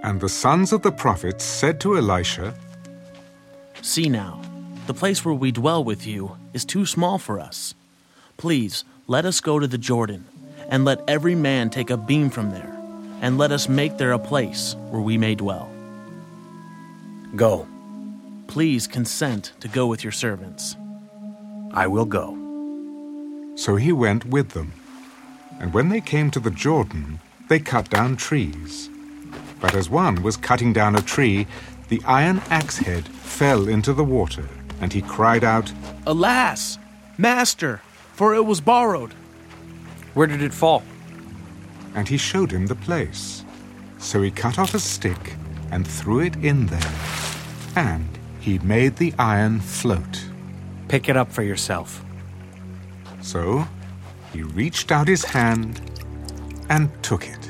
And the sons of the prophets said to Elisha, "See now, the place where we dwell with you is too small for us. Please, let us go to the Jordan, and let every man take a beam from there, and let us make there a place where we may dwell." Go. Please consent to go with your servants. I will go. So he went with them. And when they came to the Jordan, they cut down trees. But as one was cutting down a tree, the iron axe head fell into the water, and he cried out, "Alas, master, for it was borrowed." Where did it fall? And he showed him the place. So he cut off a stick and threw it in there, and he made the iron float. Pick it up for yourself. So he reached out his hand and took it.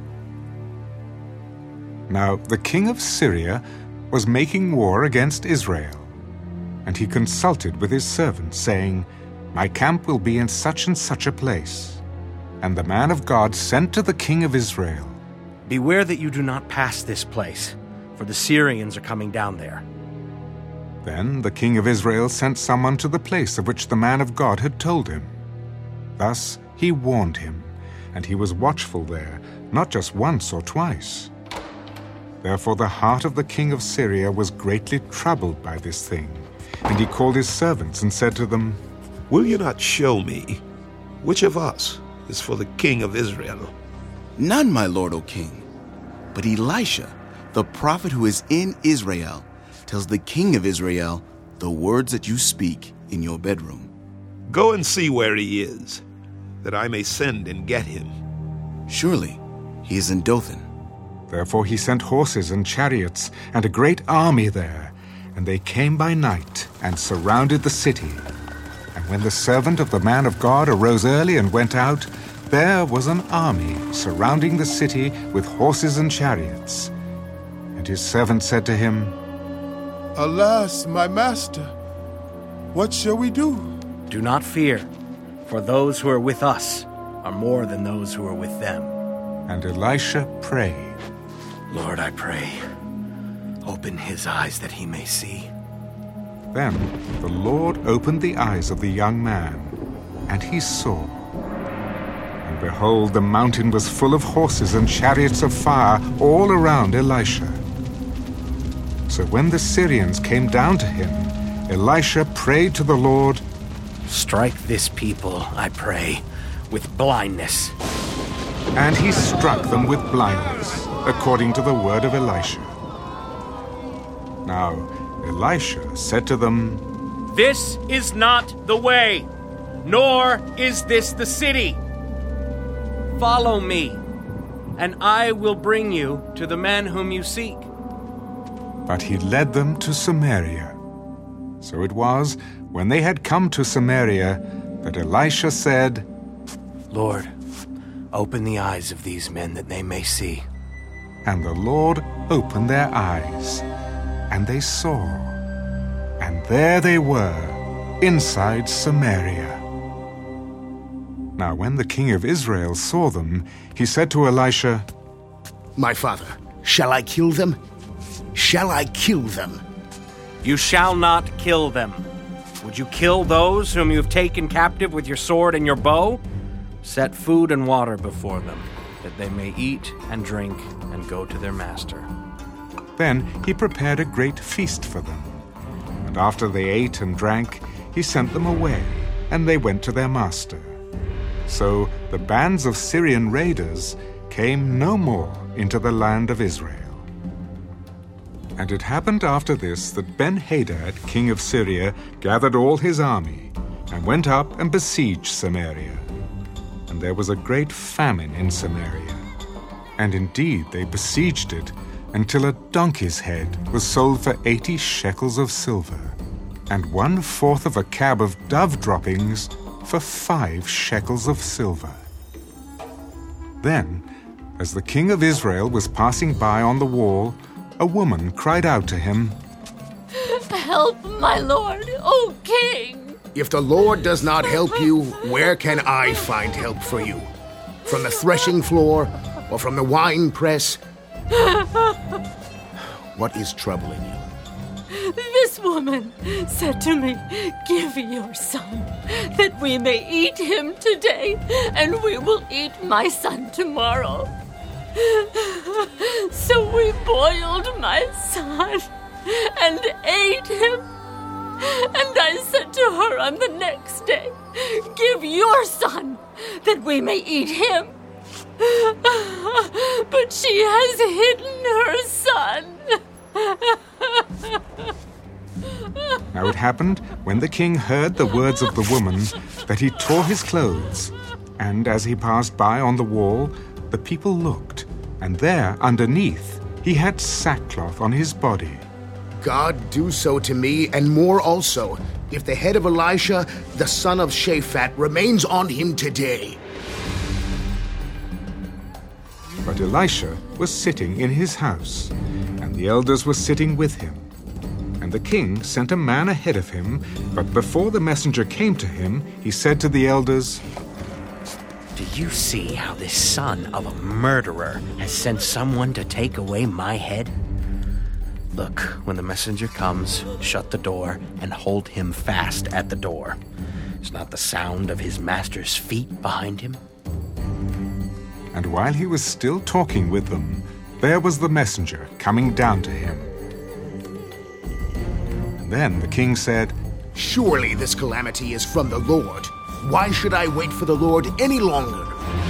Now the king of Syria was making war against Israel, and he consulted with his servants, saying, "My camp will be in such and such a place." And the man of God sent to the king of Israel, Beware that you do not pass this place, for the Syrians are coming down there. Then the king of Israel sent someone to the place of which the man of God had told him. Thus he warned him, and he was watchful there, not just once or twice. Therefore the heart of the king of Syria was greatly troubled by this thing, and he called his servants and said to them, Will you not show me which of us is for the king of Israel? None, my lord, O king. But Elisha, the prophet who is in Israel, tells the king of Israel the words that you speak in your bedroom. Go and see where he is, that I may send and get him. Surely he is in Dothan. Therefore he sent horses and chariots and a great army there, and they came by night and surrounded the city. And when the servant of the man of God arose early and went out, there was an army surrounding the city with horses and chariots. And his servant said to him, Alas, my master, what shall we do? Do not fear, for those who are with us are more than those who are with them. And Elisha prayed, Lord, I pray, open his eyes that he may see. Then the Lord opened the eyes of the young man, and he saw. And behold, the mountain was full of horses and chariots of fire all around Elisha. So when the Syrians came down to him, Elisha prayed to the Lord, Strike this people, I pray, with blindness. And he struck them with blindness, according to the word of Elisha. Now Elisha said to them, This is not the way, nor is this the city. Follow me, and I will bring you to the men whom you seek. But he led them to Samaria. So it was, when they had come to Samaria, that Elisha said, Lord, open the eyes of these men that they may see. And the Lord opened their eyes, and they saw. And there they were, inside Samaria. Now when the king of Israel saw them, he said to Elisha, My father, shall I kill them? Shall I kill them? You shall not kill them. Would you kill those whom you have taken captive with your sword and your bow? Set food and water before them, that they may eat and drink and go to their master. Then he prepared a great feast for them. And after they ate and drank, he sent them away, and they went to their master. So the bands of Syrian raiders came no more into the land of Israel. And it happened after this that Ben-Hadad, king of Syria, gathered all his army, and went up and besieged Samaria. And there was a great famine in Samaria. And indeed they besieged it, until a donkey's head was sold for 80 shekels of silver, and 1/4 of a cab of dove droppings for 5 shekels of silver. Then, as the king of Israel was passing by on the wall, a woman cried out to him, Help, my lord, O king! If the Lord does not help you, where can I find help for you? From the threshing floor, or from the wine press, What is troubling you? This woman said to me, "Give your son, that we may eat him today, and we will eat my son tomorrow." So we boiled my son and ate him. And I said to her on the next day, "Give your son, that we may eat him." But she has hidden her son. Now it happened, when the king heard the words of the woman, that he tore his clothes. And as he passed by on the wall, the people looked, and there, underneath, he had sackcloth on his body. God do so to me, and more also, if the head of Elisha, the son of Shaphat, remains on him today. But Elisha was sitting in his house, and the elders were sitting with him. And the king sent a man ahead of him, but before the messenger came to him, he said to the elders, Do you see how this son of a murderer has sent someone to take away my head? Look, when the messenger comes, shut the door and hold him fast at the door. Is not the sound of his master's feet behind him? And while he was still talking with them, there was the messenger coming down to him. And then the king said, Surely this calamity is from the Lord. Why should I wait for the Lord any longer?